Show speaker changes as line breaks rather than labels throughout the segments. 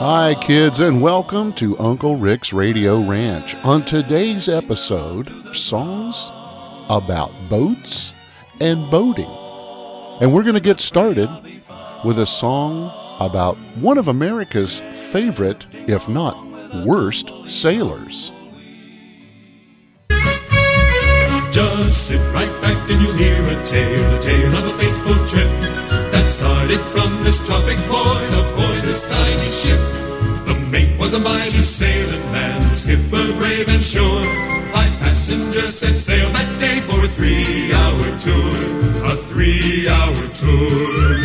Hi, kids, and welcome to Uncle Rick's Radio Ranch. On today's episode, songs about boats and boating. And we're going to get started with a song about one of America's favorite, if not worst, sailors.
Just sit right back and you'll hear a tale of a fateful trip that started from this tropic point aboard this tiny ship. The mate was a mighty sailing man, the skipper brave and sure. 5 passengers set sail that day for a 3-hour tour, a 3-hour tour.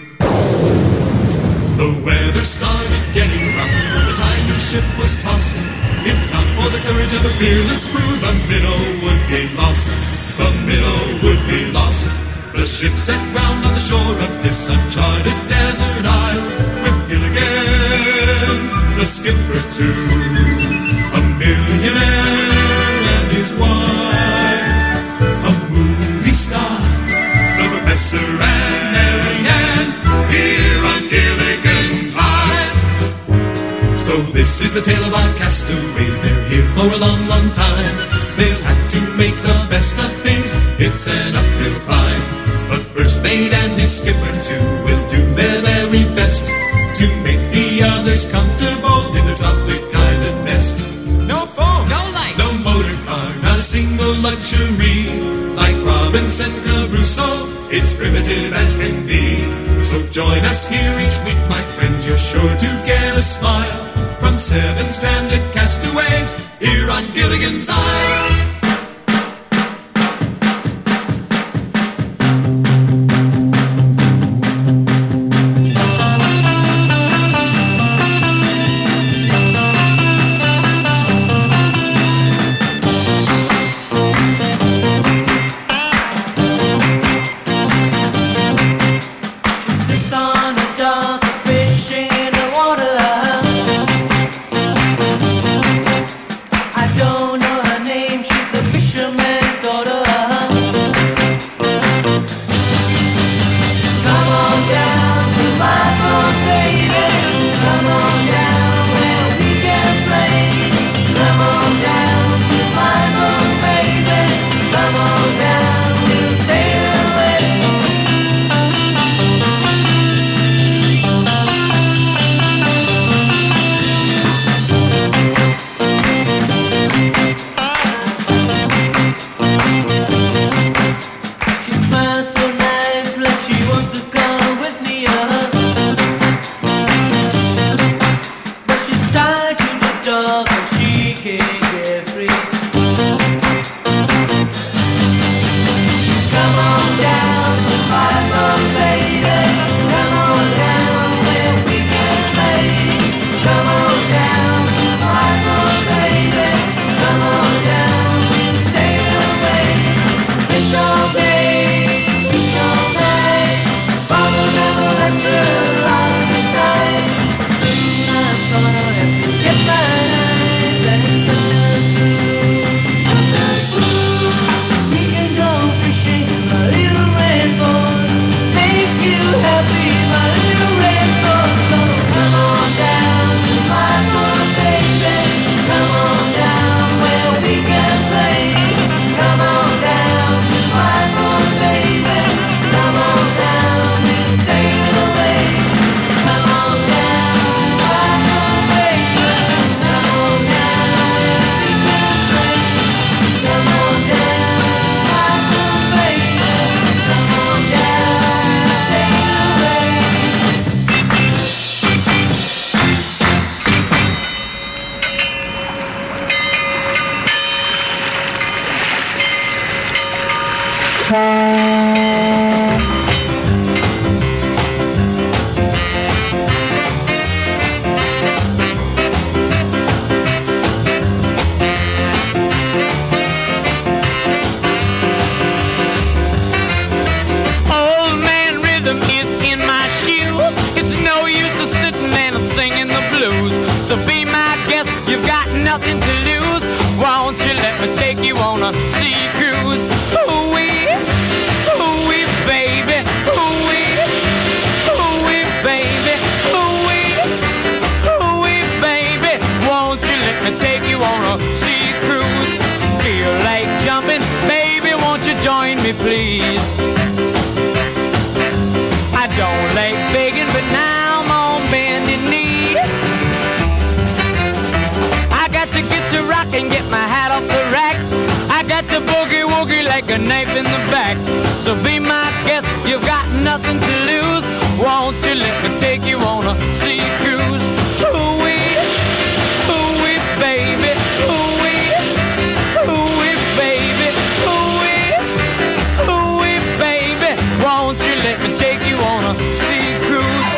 The weather started getting rough, the tiny ship was tossed. If not for the courage of the fearless crew, the minnow would be lost. The minnow would be lost. The ship set ground on the shore of this uncharted desert isle, with Gilligan, the skipper too, a millionaire and his wife, a movie star, the professor and Mary Ann, here on Gilligan's Isle. So this is the tale of our castaways. They're here for a long, long time. They'll have to make the best of things. It's an uphill climb. But first mate and his skipper too will do their very best to make the others comfortable in their tropic island nest.
No phone, no lights,
no motor car, not a single luxury. Like Robinson Crusoe, it's primitive as can be. So join us here each week, my friends. You're sure to get a smile from 7 stranded castaways here on Gilligan's Isle.
Nothing to lose. Won't you let me take you on a sea cruise? Ooh-wee, baby. Ooh-wee, baby. Ooh-wee, me, please. I don't like begging, but now I'm on bending knee. I got to get to rock and get my hat off the rack. I got to boogie woogie like a knife in the back. So be my guest, you've got nothing to lose. Won't you let me take you on a sea cruise? Ooh-wee, baby, ooh-wee, baby, ooh-wee, baby. Won't you let me take you on a sea cruise?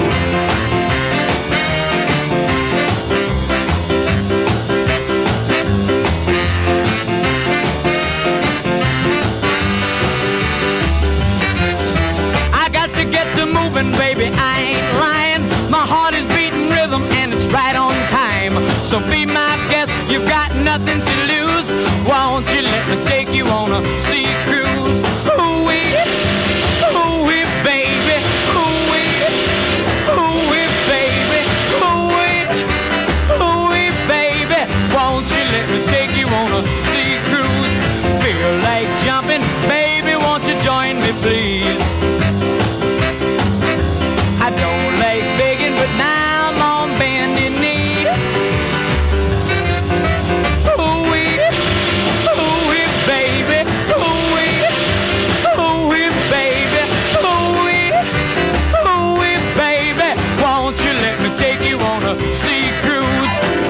I got to get to moving, baby, I ain't lying. My heart is beating rhythm and it's right on time. So be my guest, you've got nothing to lose. Won't you let me take you on a sea cruise? Ooh-wee, baby, ooh-wee, baby, ooh-wee, baby. Won't you let me take you on a sea cruise? Feel like jumping, baby, won't you join me, please? I don't like begging, but now I'm on bending knee. Ooh-wee, baby, ooh-wee, baby, ooh-wee, baby. Won't you let me take you on a sea cruise?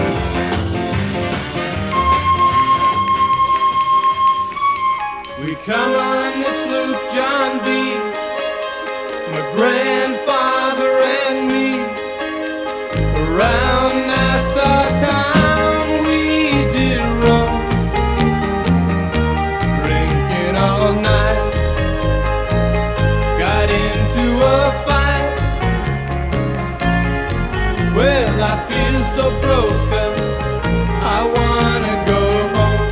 We come on the sloop John B., my grandfather and me. Around Nassau town we did roam, drinking all night. Got into a fight. Well, I feel so broke up, I wanna go home.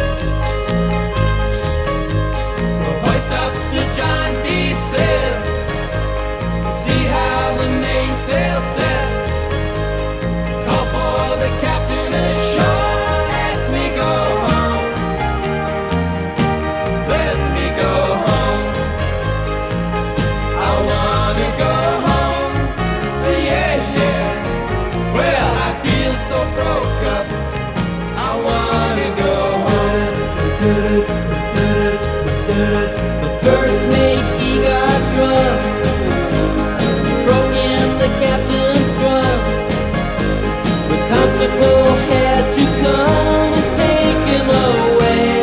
So hoist up the John B. sail, see how the mainsail sets. Call for the captain ashore, let me go home. Let me go home. I wanna go home. Yeah, yeah. Well, I feel so broke up, I wanna go home. The first mate, he got drunk, broke in the captain's drum. The constable had to come and take him away.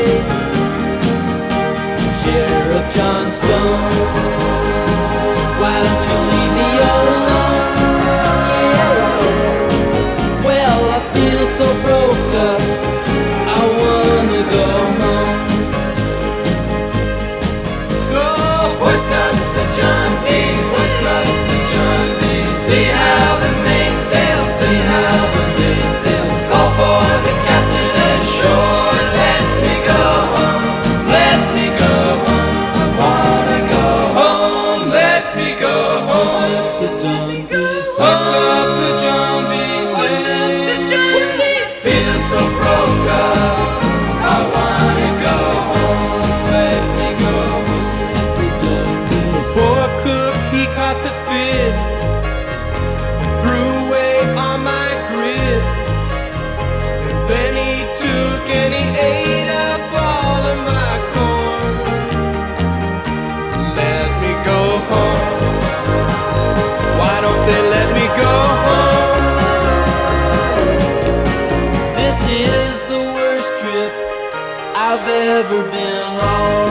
Sheriff John Stone, why don't you leave me alone? Yeah. Well, I feel so broke up, I wanna go home. So hoist up the John B., hoist up the John B. See how the mainsail, see how the mainsail. Call for the captain ashore, let me go home, let me go home. I wanna go home, let me go home. Hoist up the John B. Feel so broke up, I wanna go home, let me go home. The poor cook, he caught the fit and threw away all my grit. And then he took and he ate up all of my corn. Let me go home. Why don't they let me go home? This is the worst trip I've ever been on.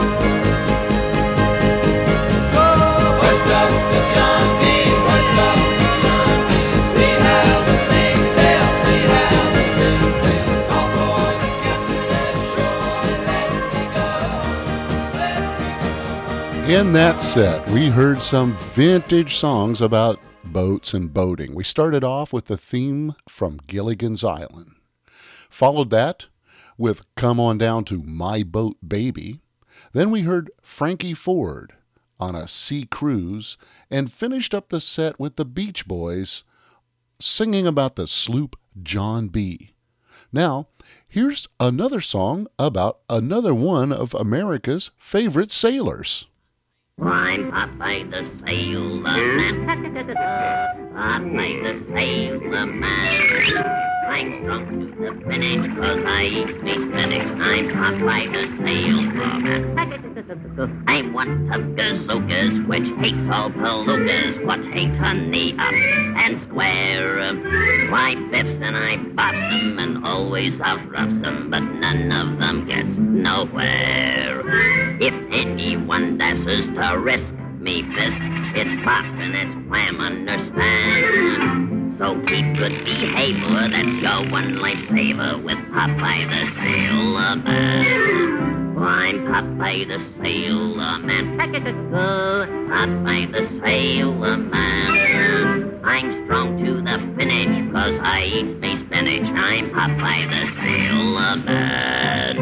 So hoist up the John B., hoist up the John B. See how the mainsail, see how the mainsail. Call for the captain ashore, let me go home, let me go.
In that set, we heard some vintage songs about boats and boating. We started off with the theme from Gilligan's Island. Followed that with Come On Down to My Boat Baby. Then we heard Frankie Ford on a Sea Cruise and finished up the set with the Beach Boys singing about the sloop John B. Now, here's another song about another one of America's favorite sailors.
I'm Popeye the Sailor Man. Popeye the Sailor Man. I'm strong to the finish 'cause I eat me spinach. I'm Popeye the Sailor Man. I'm one of gazookas, which hates all palookas, what hates honey up and square. Why biffs and I bops them and always outroughs them, but none of them gets nowhere. If anyone dashes to risk me fist, it's pop and it's wham, understand? So keep good behavior, that's your one lifesaver with Popeye the Sailor Man. I'm Popeye the Sailor Man. Popeye the Sailor Man. I'm strong to the finish 'cause I eat me spinach. I'm Popeye the Sailor Man.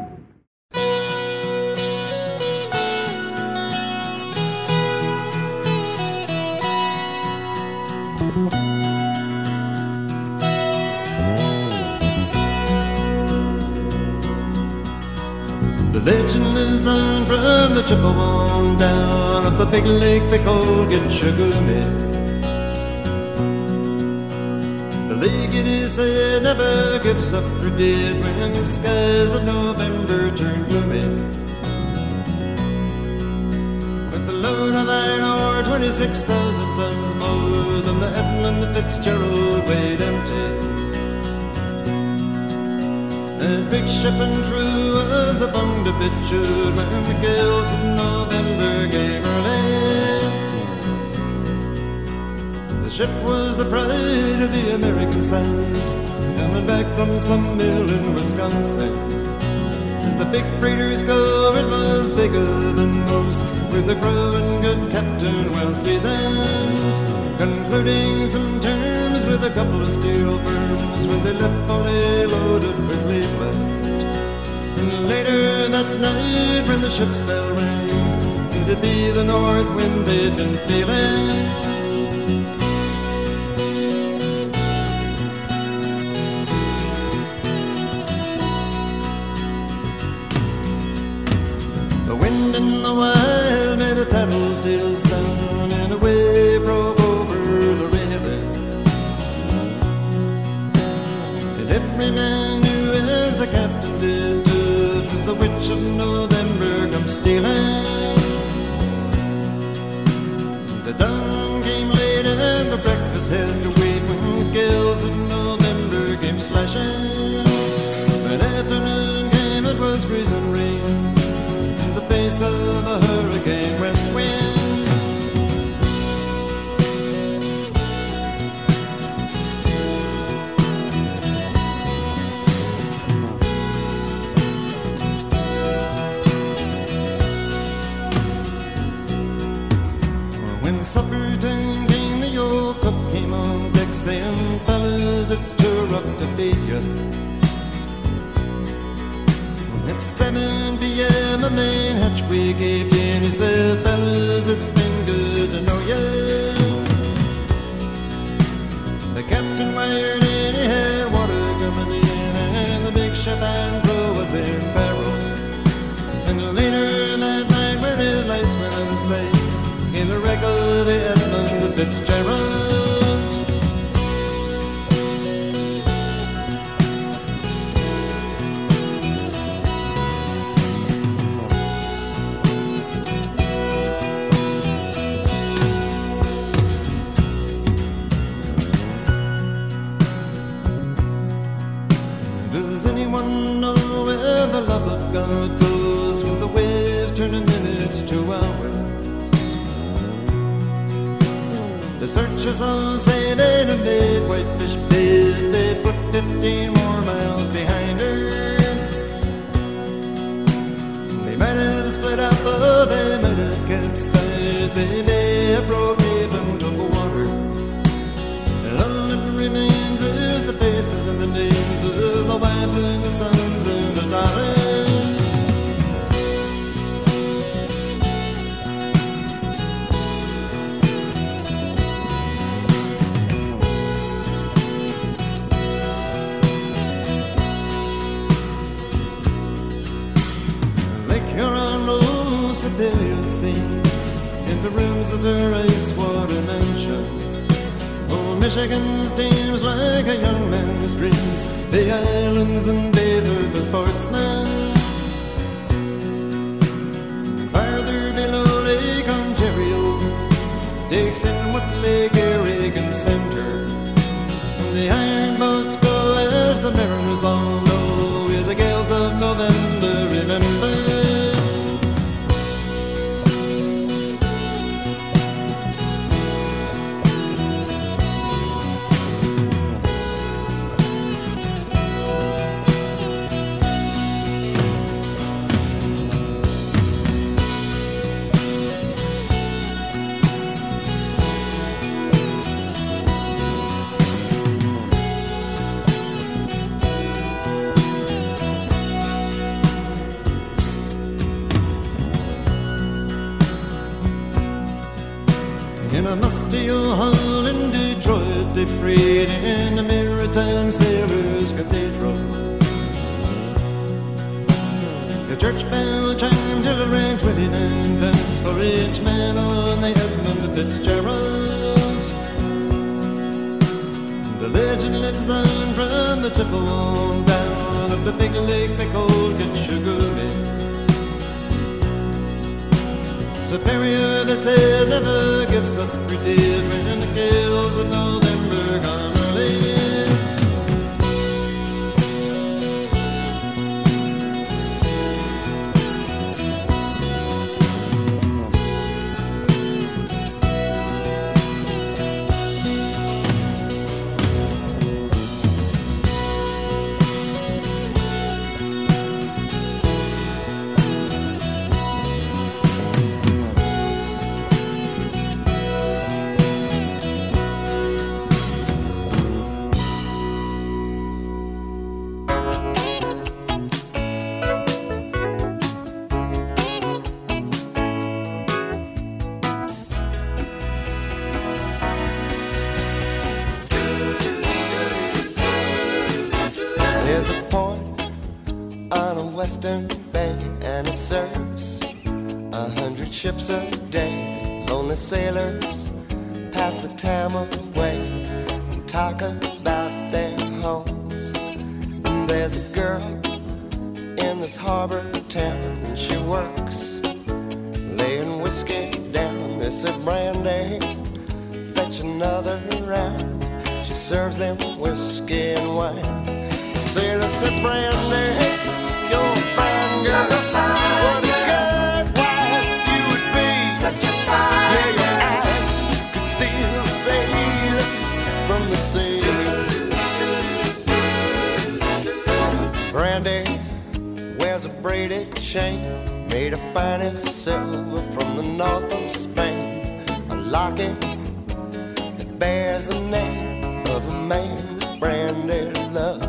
The legend lives on from the Chippewa down up the big lake they call Gitchagumi. The lake, it is said, never gives up her dead when the skies of November turn gloomy. With the load of iron ore, 26,000 tons more than the Edmund Fitzgerald weighed empty. That big ship and true was a bunged a bit chewed when the gales of November came early. The ship was the pride of the American side, coming back from some mill in Wisconsin. As the big freighters go, it was bigger than most, with a crew and good captain well seasoned, concluding some terms with a couple of steel firms when they left fully loaded for Cleveland. And later that night when the ship's bell rang, it'd be the north wind they'd been feeling. The wind in the wild made a tattletale sound and a wave broke over the railing. And every man knew, as the captain did too, it was the witch of November come stealing. The dawn came late and the breakfast had to wait when the gales of November came slashing. When afternoon came, it was freezing rain, face of a hurricane west wind. When supper time came, the old cook came on deck saying, fellas, it's too rough to feed you. At 7 p.m. a main hatchway gave in. He said, fellas, it's been good to know ya. The captain wired in, he had water coming in, and the big ship and crew was in peril. And later that night when his lights went out of sight, in the wreck of the Edmund Fitzgerald. Does anyone know where the love of God goes when the waves turn the minutes to hours? The searchers all say they'd have made Whitefish Bay, they'd put 15 more miles behind her. They might have split up, or they might have capsized, they may have broke even took water. And all that remains is the faces and the names of the wives and the sons and the daughters. Lake Huron rolls superior scenes in the rooms of her ice-water mansion. Old Michigan steams like a young man's dreams. The islands and bays are the sportsman. Farther below Lake Ontario takes in what Lake Erie can center. The iron boats go as the mariners long know, with the gales of November, remember. In a musty old hall in Detroit, they prayed in the Maritime Sailors' Cathedral. The church bell chimed till it rang 29 times for each man on the Edmund Fitzgerald. The legend lives on from the Chippewa down of the big lake they called Gitchagumi. Superior, they said, never gives up her dead when the gales of November come early. There's a port on a western bay, and it serves 100 ships a day. Lonely sailors pass the time away and talk about their homes. And there's a girl in this harbor town, and she works laying whiskey down. They said, Brandy, fetch another round. She serves them whiskey and wine. Sailor said, Brandy, you're a fine girl. What a good wife you would be. Such a fine girl. Yeah, your eyes could steal a sailor from the sea. Brandy wears a braided chain made of finest silver from the north of Spain. A locket that bears the name of a man that Brandy loved.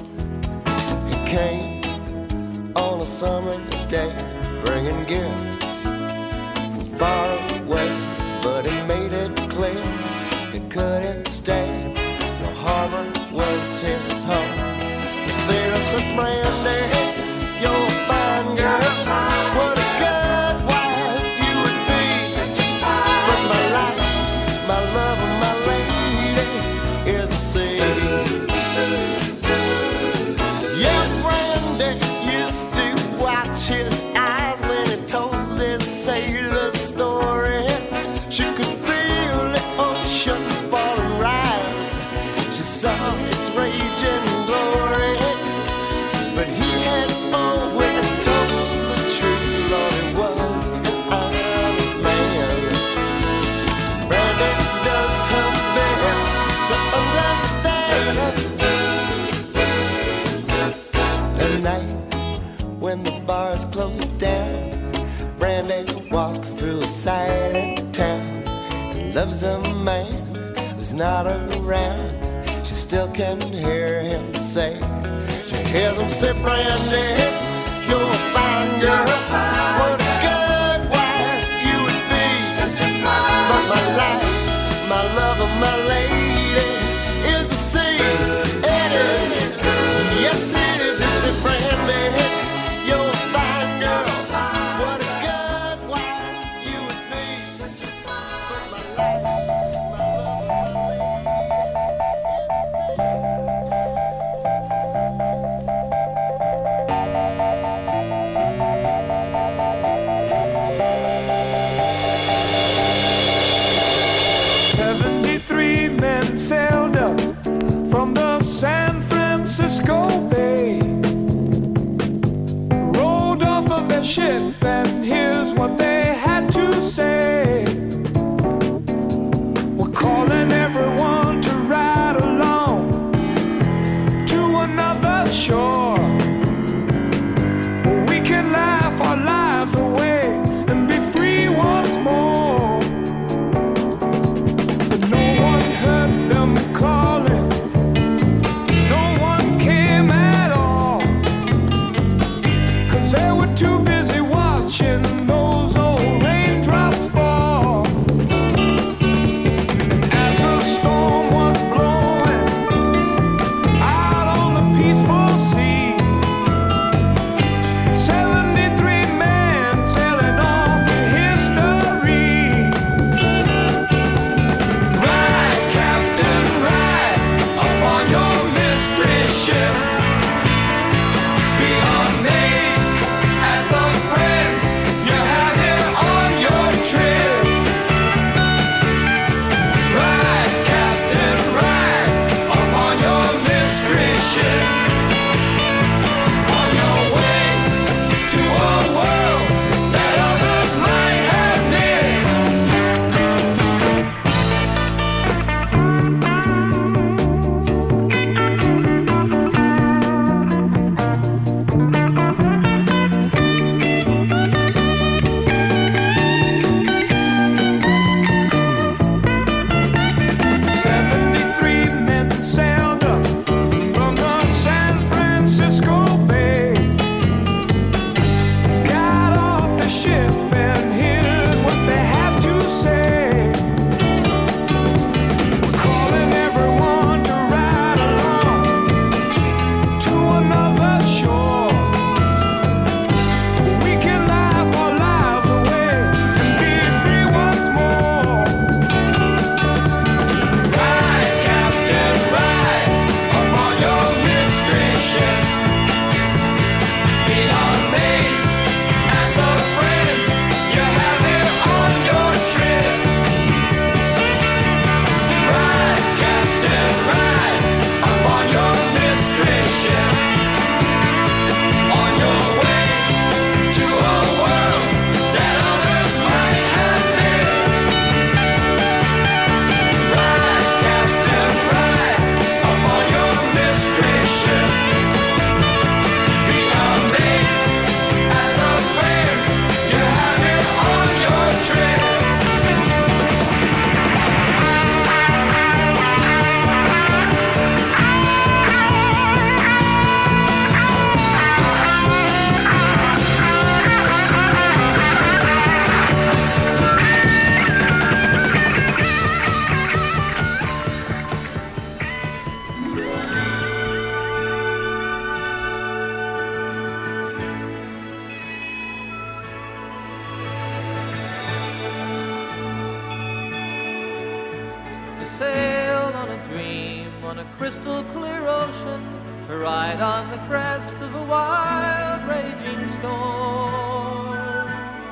Came on a summer's day, bringing gifts from far away, but he made it clear he couldn't stay. No harbor was his home. The sailor said, Brandy, you're a fine girl. What a good wife you would be. But my life, my love, and my lady is the sea. Used to watch his eyes when he told his sailor story. She could feel the ocean fall and rise. She saw its raging glory. But he had always told the truth. Lord, he was an honest man. Brandy does her best to understand. At night, when the bars close down, Brandy walks through a silent town and loves a man who's not around. She still can hear him say, she hears him say, Brandy, you're a fine girl. What a good wife you would be. But my life, my love, and my lady is the sea. It is, yes it is. He said, Brandy, you're a fine girl.
ship, and here's what they had to say. We're calling everyone to ride along to another shore, where we can laugh our lives away and be free once more. But no one heard them calling, no one came at all, 'cause they were too busy watching those old raindrops fall. And as the storm was blowing out on the peaceful sea, 73 men sailing off to history. Ride, Captain, ride upon your mystery ship. Be amazed at the friends you have here on your trip. Ride, Captain, ride upon your mystery ship. On your way to a world that others might have missed. "73 men sailed up from the San Francisco Bay, got off the ship, and here's what they had to say. We're calling everyone to ride along to another shore, where we can laugh our lives away and be free once more. Ride, Captain, ride upon your mystery ship. Be amazed at the friends you have here on your trip. Ride, Captain, ride upon your mystery ship. On your way to a world that others might have missed. Ride, Captain, ride upon your mystery ship. Be amazed at the friends you have here on your trip. To sail on a dream on a crystal clear ocean, to ride on the crest of a wild raging storm,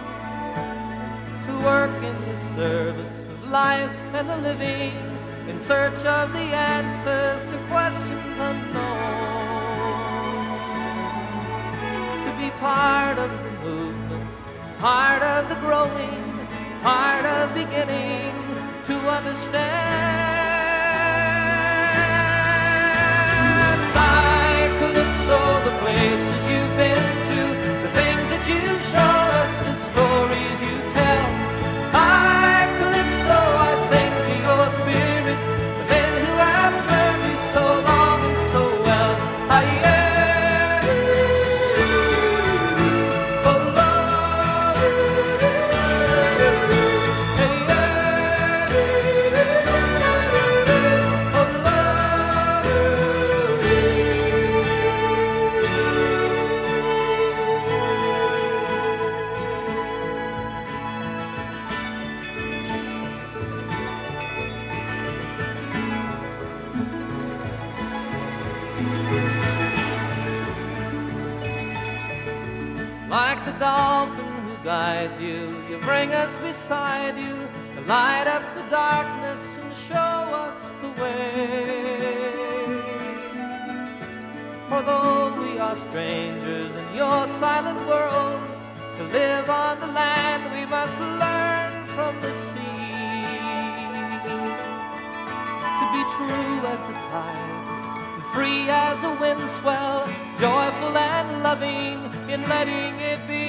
to work in the service of life and the living, in search of the answers to questions unknown, to be part of the movement, part of the growing, part of beginning to understand. My Calypso, the places you've been to, the things that you've shown us, the stories you tell. My Calypso, I sing to your spirit, the men who have served you so long and so well. Oh, Lord. Like the dolphin who guides you, you bring us beside you, to light up the darkness and show us the way. For though we are strangers in your silent world, live on the land, we must learn from the sea to be true as the tide, and free as a wind swell, joyful and loving in letting it be.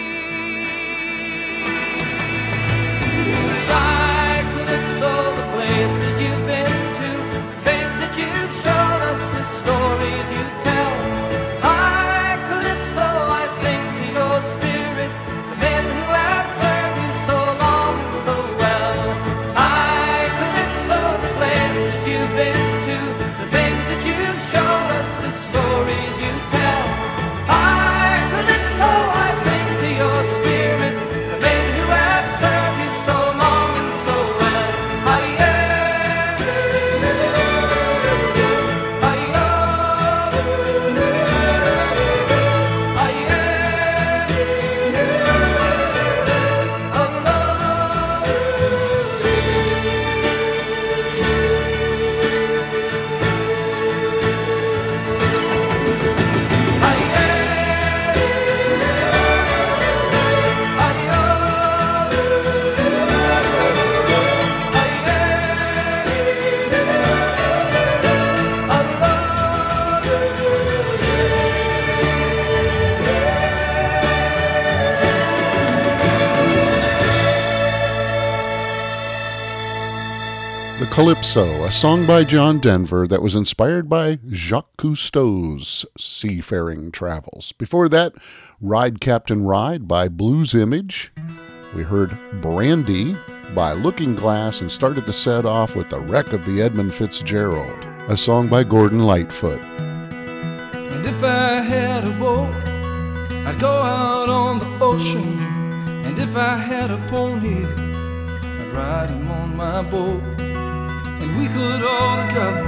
Like Calypso, the places you've been to, things that you've shown us, the stories you tell. Like Calypso, I sing to your spirit, the men who have served you so long and so well. Like Calypso, the places you've been to, the things that you've shown us, the stories you tell. Like Calypso, I sing to your spirit, the men who have served you so long and so well.
Calypso, a song by John Denver that was inspired by Jacques Cousteau's seafaring travels. Before that, Ride Captain Ride by Blues Image. We heard Brandy by Looking Glass and started the set off with The Wreck of the Edmund Fitzgerald, a song by Gordon Lightfoot.
And if I had a boat, I'd go out on the ocean. And if I had a pony, I'd ride him on my boat. And we could all together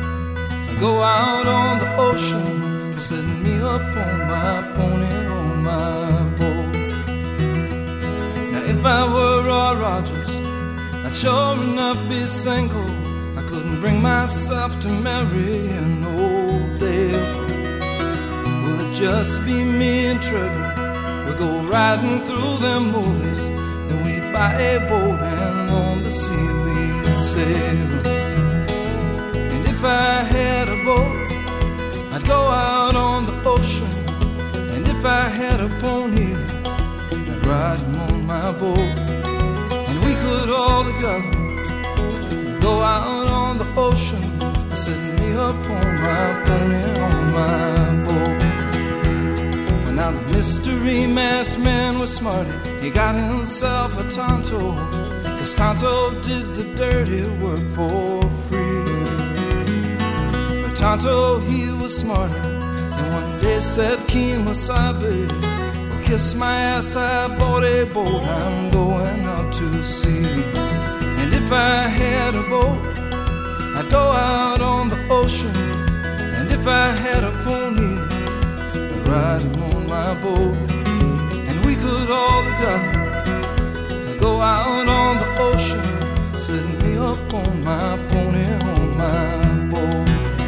go out on the ocean, setting me up on my pony, on my boat. Now if I were Roy Rogers, I'd sure enough be single. I couldn't bring myself to marry an old Dale. Will it just be me and Trevor? We'll go riding through them movies, then we'd buy a boat and on the sea we'd sail. And if I had a boat, I'd go out on the ocean. And if I had a pony, I'd ride him on my boat. And we could all together go out on the ocean, setting me up on my pony, on my boat. Well, now the mystery masked man was smarty. He got himself a Tonto, 'cause Tonto did the dirty work for free. But Tonto, he was smarter, and one day said, Kemosabe, well, kiss my ass, I bought a boat, I'm going out to sea. And if I had a boat, I'd go out on the ocean. And if I had a pony, I'd ride him on my boat. And we could all together go out on the ocean, setting me up on my pony, on my boat.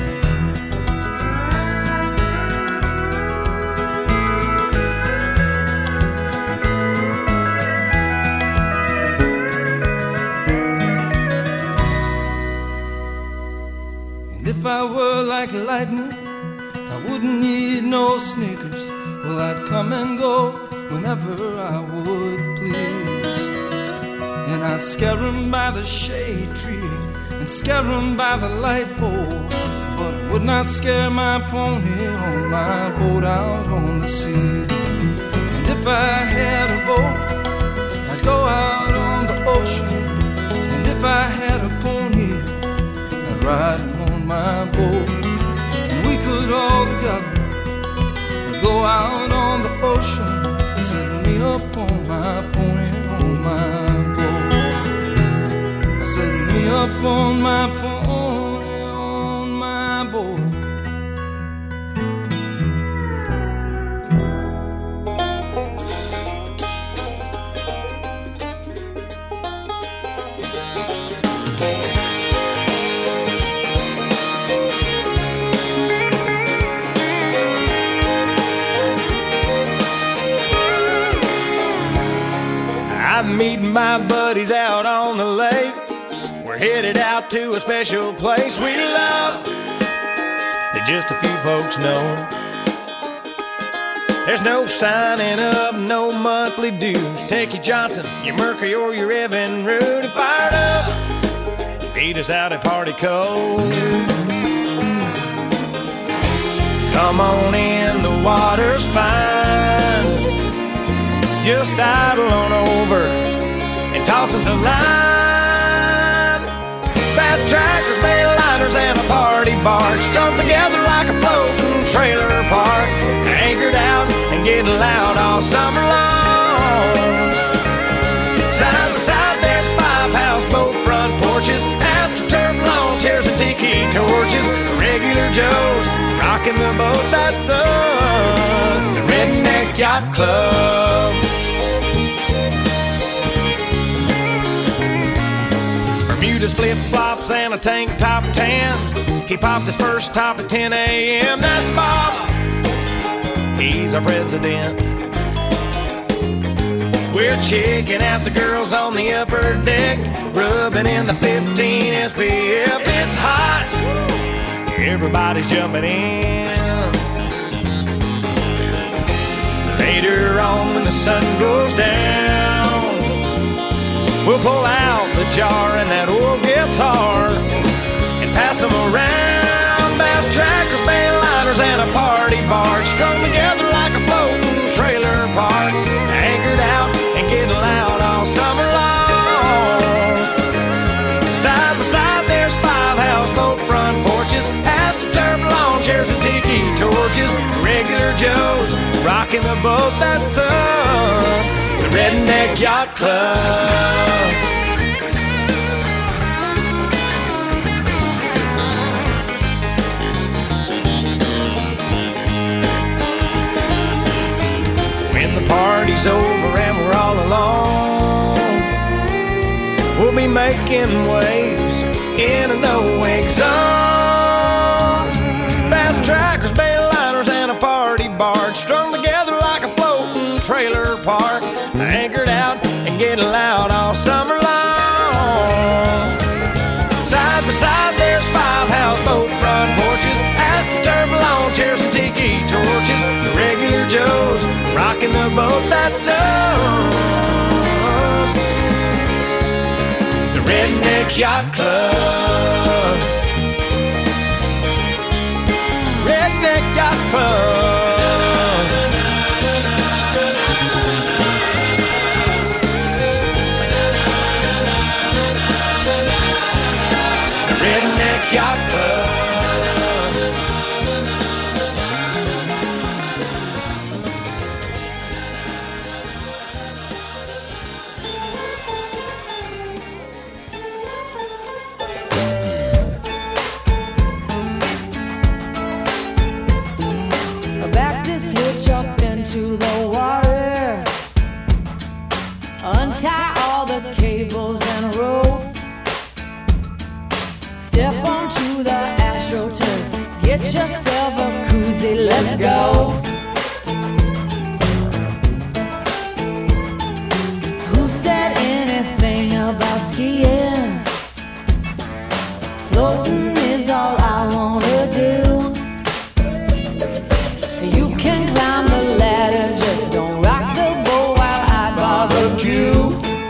And if I were like lightning, I wouldn't need no sneakers. Well, I'd come and go whenever I would please. And I'd scare 'em by the shade tree and scare 'em by the light pole, but would not scare my pony on my boat out on the sea. And if I had a boat, I'd go out on the ocean. And if I had a pony, I'd ride him on my boat. And we could all together go out on the ocean, setting me up on my pony, on my boat. Setting me up on my pony, on my boat.
I'm meeting my buddies out on the lake. We're headed out to a special place we love that just a few folks know. There's no signing up, no monthly dues. Take your Johnson, your Mercury, or your Evan Root and fired up. Beat us out at Party Cove. Come on in, the water's fine. Just idle on over and toss us a line. Fast tractors, mainliners, and a party barge strung together like a floating trailer park. Anchored out and getting loud all summer long. Side by side, there's 5 houseboat front porches, AstroTurf lawn chairs and tiki torches. Regular Joes rocking the boat, that's us, the Redneck Yacht Club. Bermuda's flip-flops and a tank top tan. He popped his first top at 10 a.m. That's Bob, he's our president. We're checking out the girls on the upper deck, rubbing in the 15 SPF. It's hot, everybody's jumping in. Later on when the sun goes down, we'll pull out the jar and that old guitar and pass them around. Bass trackers, mainliners, and a party barge strung together like a floating trailer park. Anchored out and getting loud all summer long. Side by side, there's 5 houseboat front porches, AstroTurf lawn chairs and tiki torches. Regular Joes rocking the boat, that's us, the Redneck Yacht Club. When the party's over and we're all alone, we'll be making waves in a no-wake zone. Fast trackers, mainliners, and a party barge strung together like a floating trailer park. Anchored out and getting loud all summer long. Side by side, there's 5 houseboat front porches, AstroTurf lawn chairs and tiki torches. The regular Joes rocking the boat, that's us, the Redneck Yacht Club. Redneck Yacht Club. The Redneck Yacht Club.
To the water, untie all the cables and rope, step onto the AstroTurf, get yourself a koozie, let's go. Who said anything about skiing? Floating is all I wanna do. You can climb the ladder, just don't rock the boat while I barbecue.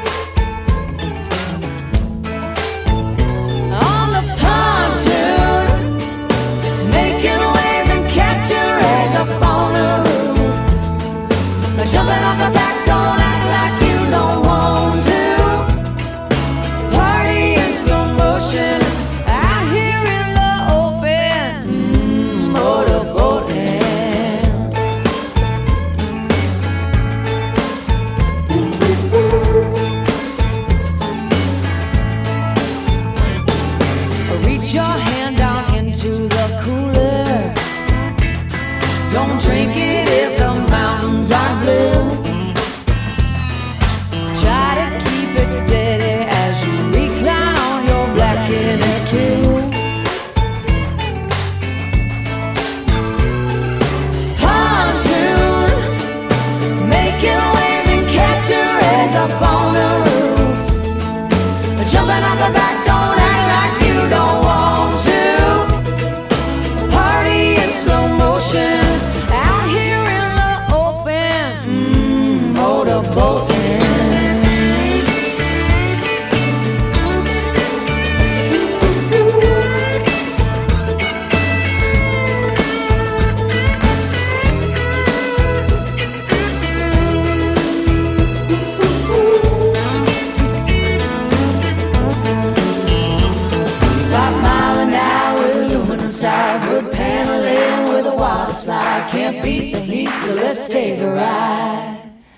On the pontoon, making waves and catching rays up on the beat the heat, so let's take a ride.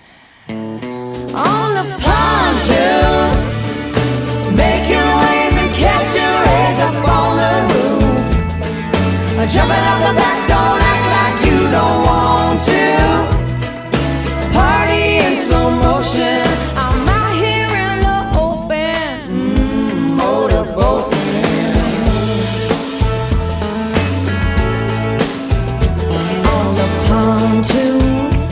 On the pontoon, making waves and catching rays up on the roof. Jumping out the back, don't act like you don't want to. Party in slow motion, I'm out here in the open, motorboating. On the pontoon.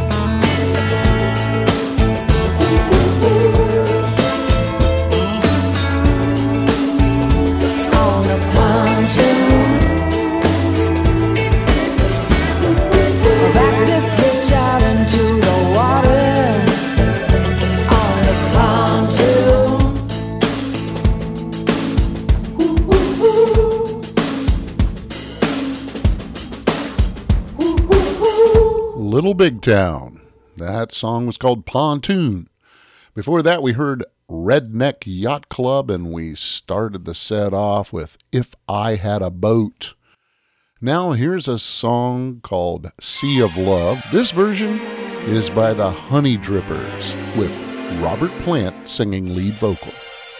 Little Big Town. That song was called Pontoon. Before that, we heard Redneck Yacht Club, and we started the set off with If I Had a Boat. Now here's a song called Sea of Love. This version is by the Honey Drippers, with Robert Plant singing lead vocal.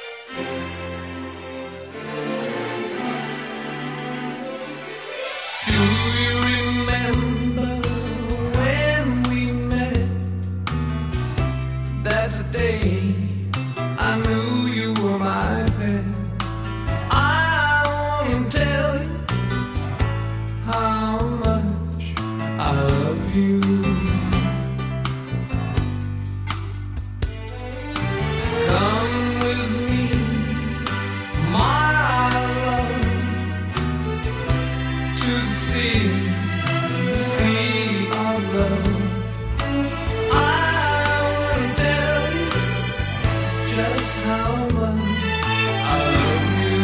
Day I knew you were my pet. I want to tell you how much I love you. Come with me, my love, to the sea of love. Just how much I love you.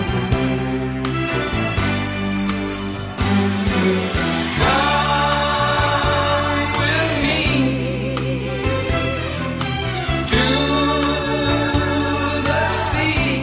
Come with me to the sea.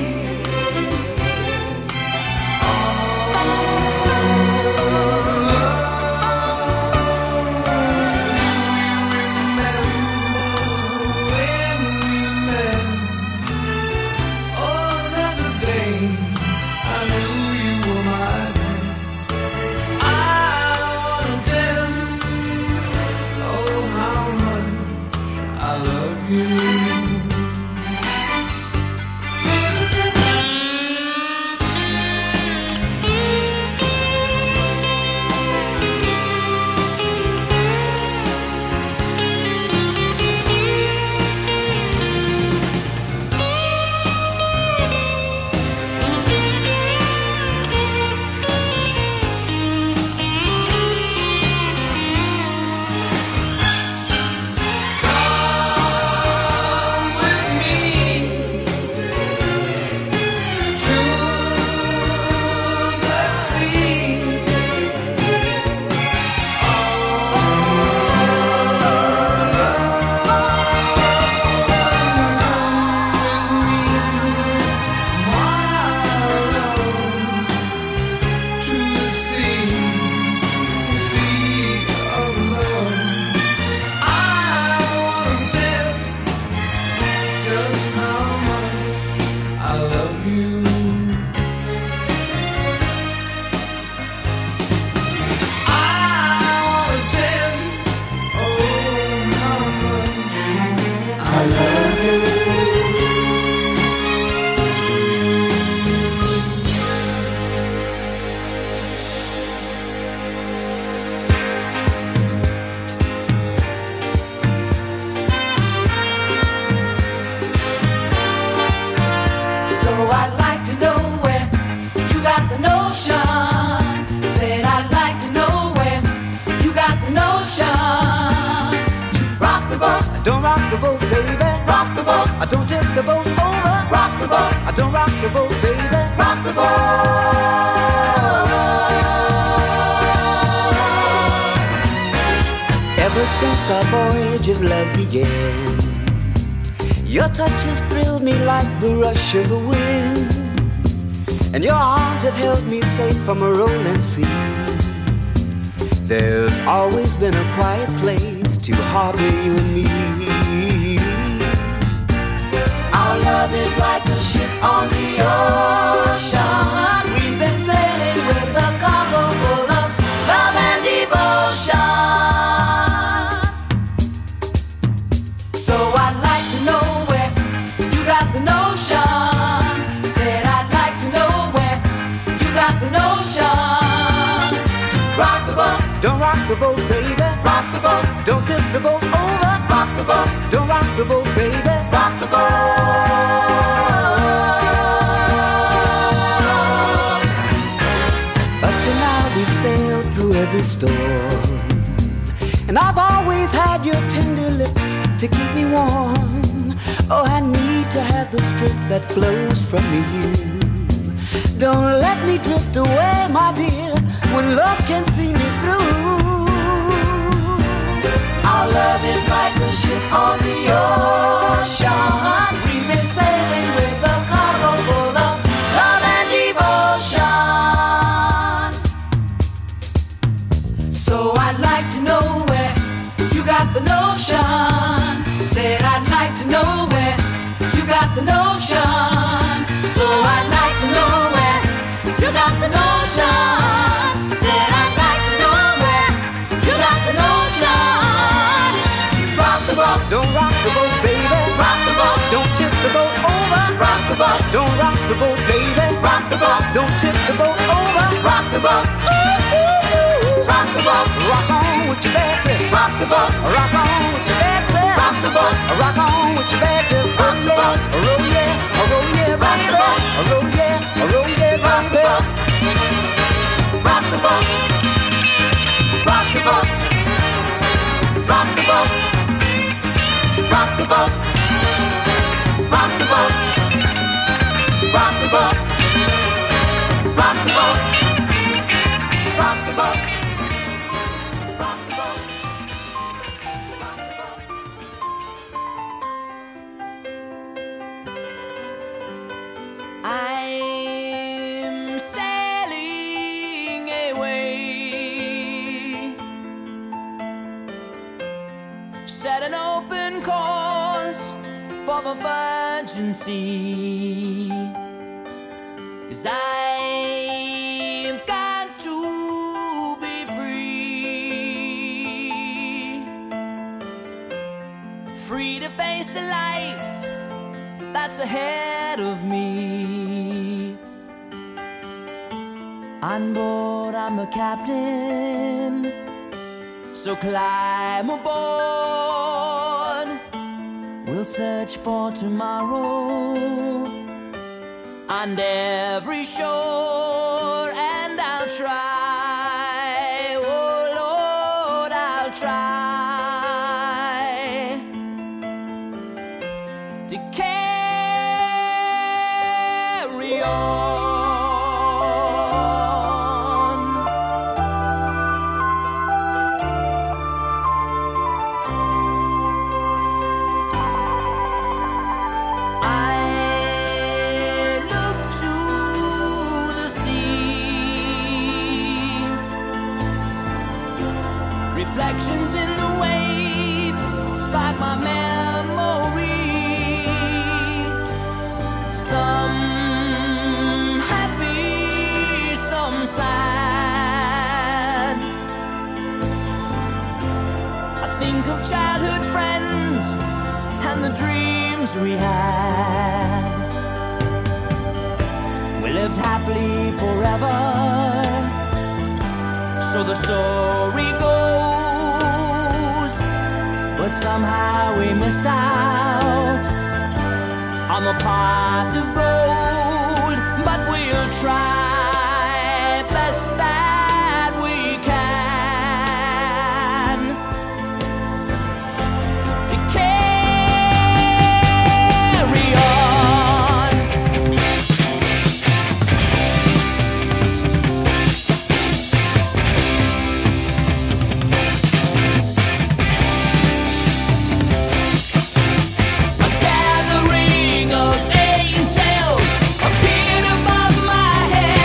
Don't rock the boat, baby. Rock the boat. I don't tip the boat over. Rock the boat. I don't rock the boat, baby. Rock the boat. Ever since our voyage of love began, your touch has thrilled me like the rush of the wind, and your arms have held me safe from a rolling sea.
There's always been a quiet place to harbor you and me.
Our love is like a ship on the ocean. We've been sailing with a cargo full of love and devotion. So I'd like to know where you got the notion. Said I'd like to know where you got the notion. Rock the boat.
Don't rock the boat, baby.
Rock the boat.
Don't tip the boat over.
Rock the boat.
Don't rock the boat, baby.
Rock the boat.
Up to now we've sailed through every storm, and I've always had your tender lips to keep me warm. Oh, I need to have the strength that flows from you. Don't let me drift away, my dear, when love can see me through.
Our love is like a ship on the ocean. We've been sailing with a cargo full of love and devotion. So I'd like to know where you got the notion. Said I'd like to know where you got the notion. So I'd like to know where you got the notion. Said I'd like to know where you got the notion. Rock the boat.
Don't rock the boat, baby.
Rock the boat.
Don't tip the boat over.
Rock the boat.
Don't rock the boat, baby.
Rock the boat.
Don't tip the boat over.
Rock the boat. Rock the boat.
Rock on with your Betsy.
Rock the boat.
Rock on with your Betsy.
Rock the boat.
Rock on with your Betsy.
Rock the boat.
Roll yeah, roll yeah,
Rock the boat.
roll yeah, roll yeah,
Rock the boat. Rock the boat. Rock the boat. Rock the boat. Rock the boat. Rock the boat. Rock the boat. Rock the boat. Rock the boat. Rock the boat.
I'm sailing away, set an open course for the virgin sea, 'cause I've got to be free, free to face a life that's ahead of me. On board, I'm the captain, so climb aboard. We'll search for tomorrow on every shore, and I'll try, oh Lord, I'll try to carry on. Reflections in the waves spark my memory. Some happy, some sad. I think of childhood friends and the dreams we had. We lived happily forever, so the story goes. But somehow we missed out on the pot of gold. But we'll try best that we can to carry on. Gathering of angels appeared above my head.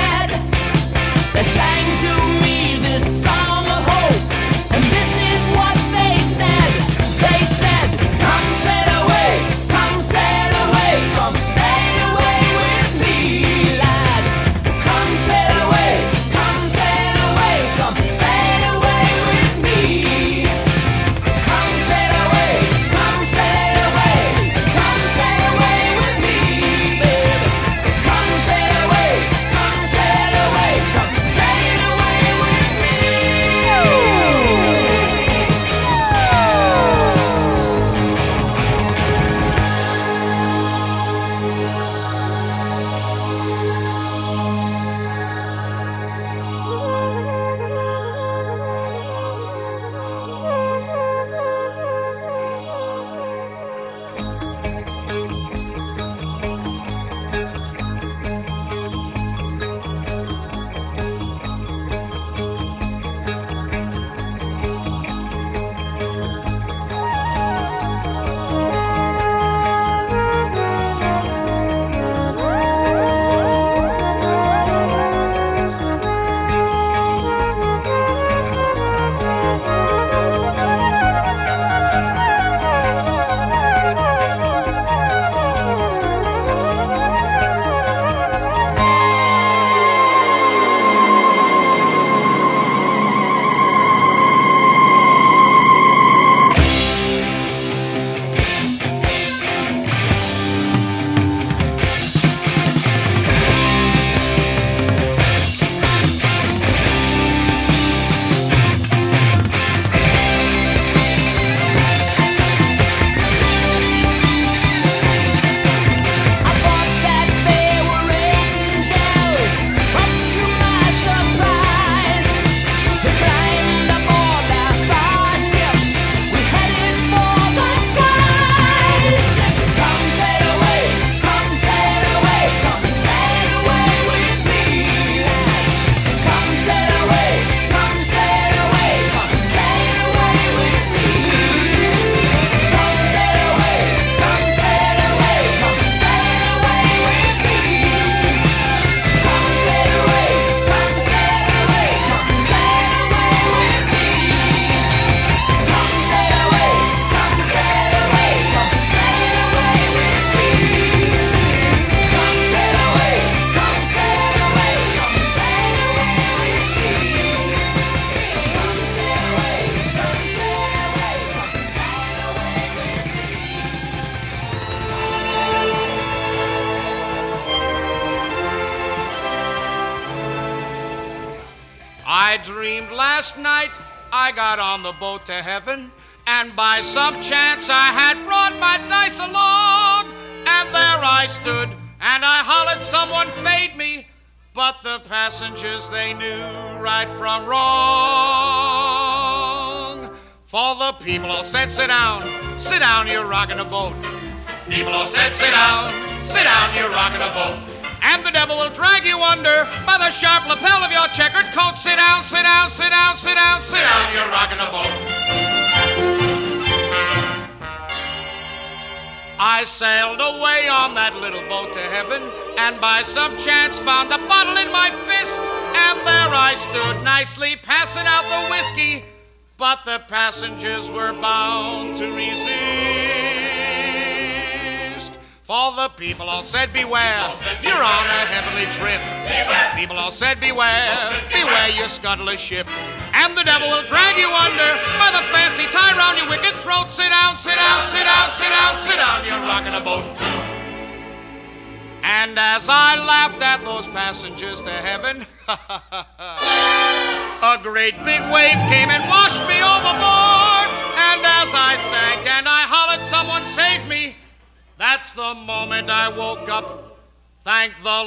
dreamed last night I got on the boat to heaven, and by some chance I had brought my dice along, and there I stood, and I hollered someone fade me, but the passengers, they knew right from wrong. For the people all said, sit down, you're rocking a boat. People all said, sit down, you're rocking a boat. And the devil will drag you under by the sharp lapel of your checkered coat. Sit down, you're rocking a boat. I sailed away on that little boat to heaven, and by some chance found a bottle in my fist, and there I stood nicely passing out the whiskey, but the passengers were bound to resist. For the people all said, beware, you're on a heavenly trip. People all said, beware, you scuttle a ship. And the devil will drag you under by the fancy tie round your wicked throat. Sit down, you're rocking a boat. And as I laughed at those passengers to heaven, a great big wave came and washed me overboard. And as I sank and I hollered, someone save me, that's the moment I woke up. Thank the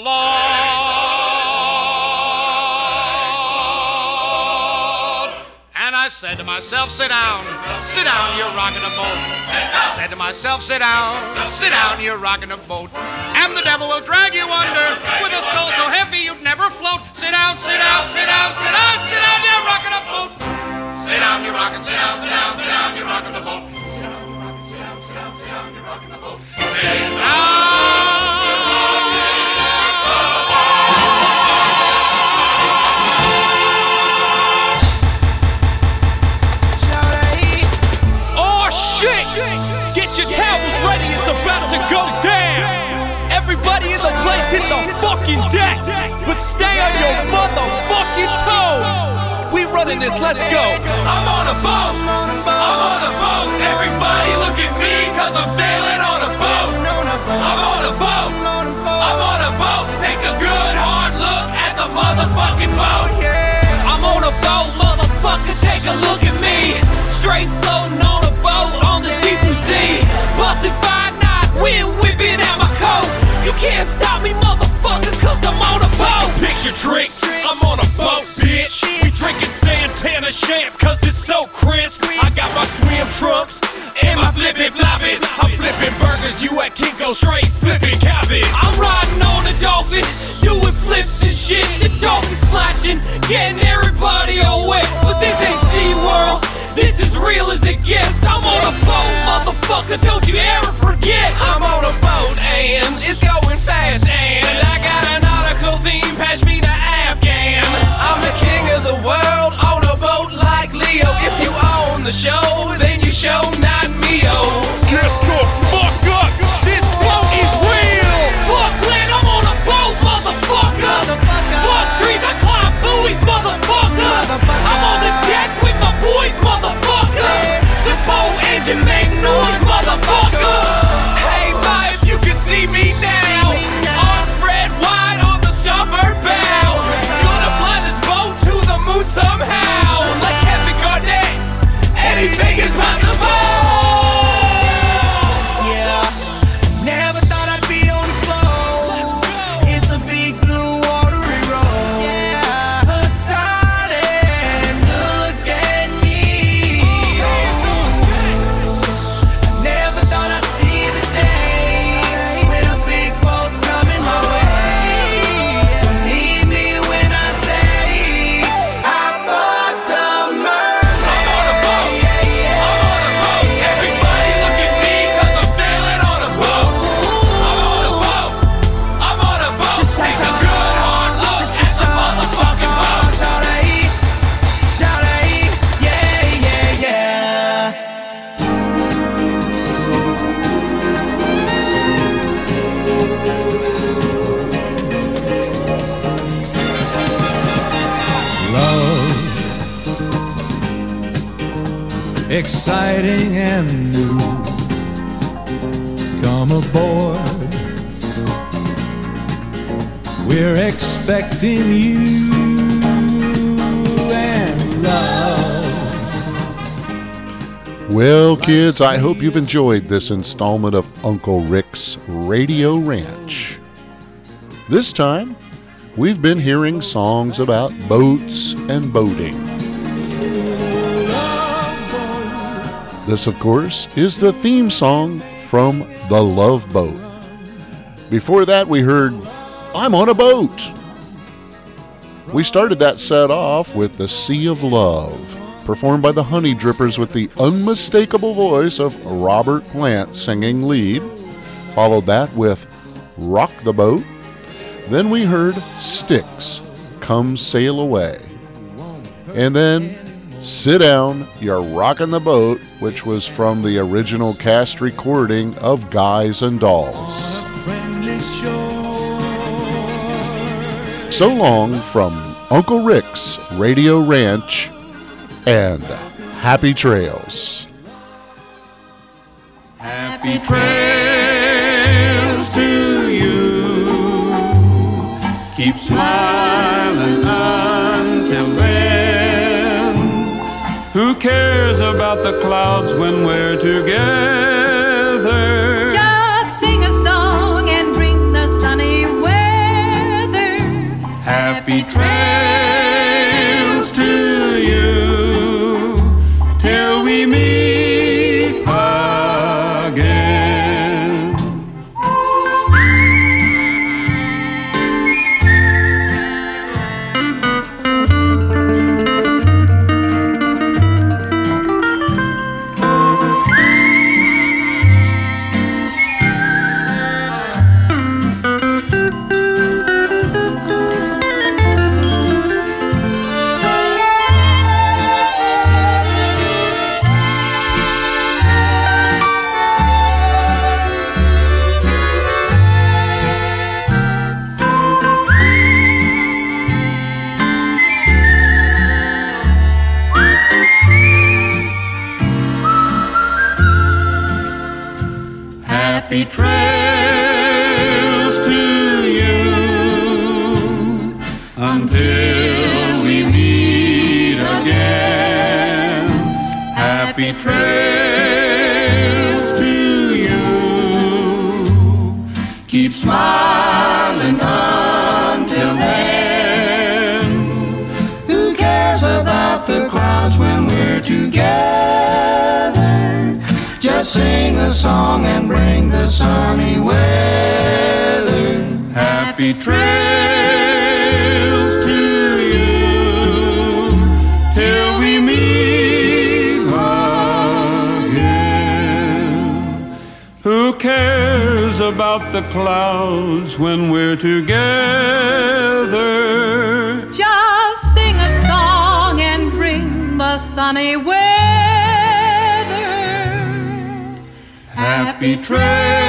Lord. And I said to myself, sit down, you're rocking a boat. I said to myself, sit down, you're rocking a boat. And the devil will drag you under with a soul so heavy you'd never float. Sit down, you're rocking a boat. Sit down, you're rocking, you're rocking the boat. Sit down, you're rocking the boat. Sit down.
Get your towels ready, it's about to go down. Everybody in the place hit the fucking deck, but stay on your motherfucking toes. We running this, let's go. I'm on a boat, everybody look at me, cause I'm sailing on a boat. I'm on a boat, take a good hard look at the motherfucking boat. I'm on a boat, motherfucker, take a look at me. Straight floating on a boat on the deep blue sea. Bustin' 5 knots, wind whipping out my coat. You can't stop me, motherfucker, cause I'm on a boat. Picture trick, I'm on a boat, bitch. We drinking Santana champ, cause it's so crisp. I got my swim trunks and my flippin' floppies. I'm flipping burgers, you at Kinko, straight flipping cabbage. I'm riding on a dolphin, doing flips and shit. The dolphin splashing, getting everybody all wet. But this ain't SeaWorld, this is real as it gets. I'm on a boat, motherfucker, don't you ever forget. I'm on a boat and it's going fast, and I got a nautical theme, pass me the Afghan. I'm the king of the world on a boat like Leo. If you own the show, then you show not me-o. Get the fuck up, this boat is real. Fuck land, I'm on a boat, motherfucker. Fuck trees, I climb buoys, motherfucker. I'm on the deck with my boys, motherfucker. The boat engine make noise, motherfucker. Hey, ma, if you can see me now, arms spread wide on the starboard bow. Gonna fly this boat to the moon somehow. Like Kevin Garnett, anything is possible.
Yeah, never thought I'd be on a boat. It's a big blue watery road. Yeah, Poseidon, look at me. Never thought I'd see the day when a big boat coming my way. Believe me when I say I fucked a mermaid.
I'm on a boat, everybody look at me, cause I'm sailing on a boat. I'm on a boat, take a good hard look at the motherfucking boat.
Love, exciting and new. Come aboard, we're expecting you, and
Well, kids, I hope you've enjoyed this installment of Uncle Rick's Radio Ranch. This time, we've been hearing songs about boats and boating. This, of course, is the theme song from The Love Boat. Before that, we heard I'm on a Boat. We started that set off with The Sea of Love, performed by the Honey Drippers with the unmistakable voice of Robert Plant singing lead. Followed that with Rock the Boat. Then we heard Styx, Come Sail Away. And then Sit Down, You're Rockin' the Boat, which was from the original cast recording of Guys and Dolls. So long from Uncle Rick's Radio Ranch, and happy trails.
Happy trails to you. Keep smiling until then. Who cares about the clouds when we're together?
Just sing a song and bring the sunny weather.
Happy trails to you till we meet again. Happy trails to you until we meet again. Happy trails to you. Keep smiling until then. Who cares about the clouds when we're together? Just sing a song and bring the sunny weather. Happy trails to you till we meet again. Who cares about the clouds when we're together?
Just sing a song and bring the sunny weather.
Happy trails.